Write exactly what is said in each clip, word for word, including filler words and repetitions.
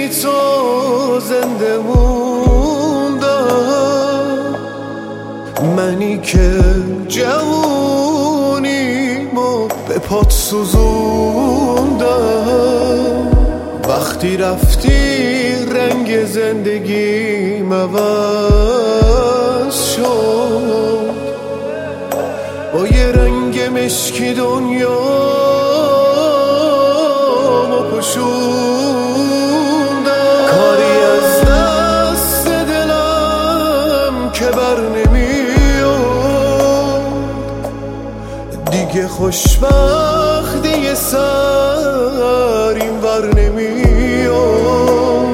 تو زنده موندم، منی که جوونیمو به پات سوزوندم. وقتی رفتی رنگ زندگیم عوض شد، با یه رنگ مشکی دنیامو پوشوندم. کاری از دست دلم که بر نمیاد، دیگه خوشبختی سر این ور نمیاد.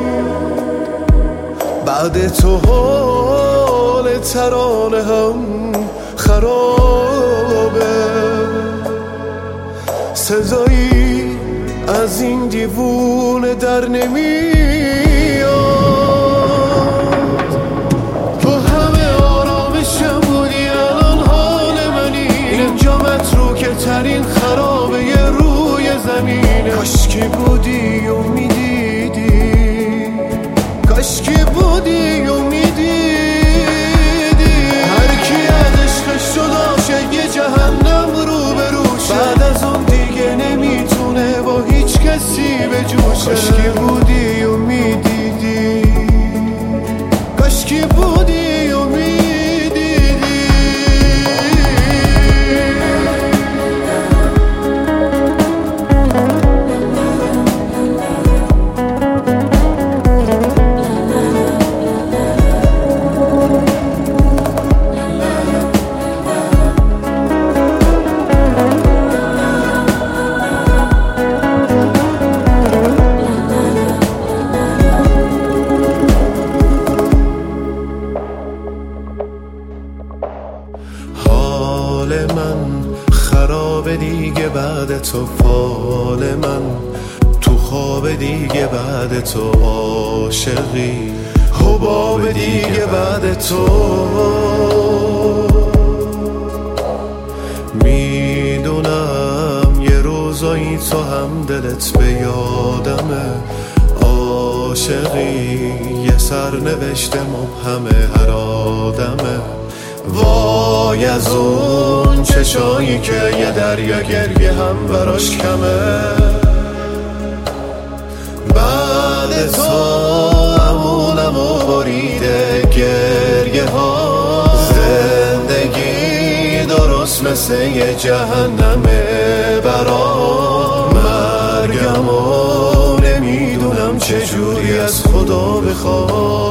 بعد تو حال ترانه هم خرابه، صدایی از این دیوونه در نمیاد. تو همه آرامشم بودی، الان حال منی اینجا متروکه ترین خرابه روی زمینه. کاشکی بودی و میدیدی، کاشکی بودی و میدیدی. هر کی از عشقش شد عاشق یه جهنم رو به روشه، بعد از اون دیگه نمیتونه با هیچ کسی به جوشه. کاشکی بودی و میدیدی، کاشکی بودی و میدیدی. حال من خراب دیگه بعد تو، فال من تو خواب دیگه بعد تو، عاشقی حباب دیگه بعد تو. میدونم یه روزایی تو هم دلت به یادمه، عاشقی یه سرنوشت مبهم هر آدمه. وای از اون چشایی که یه دریا گریه هم براش کمه. بعد تو امونمو بریده گریه ها، زندگی درست مثل یه جهنمه برام. مرگمو نمیدونم چجوری از خدا بخوام،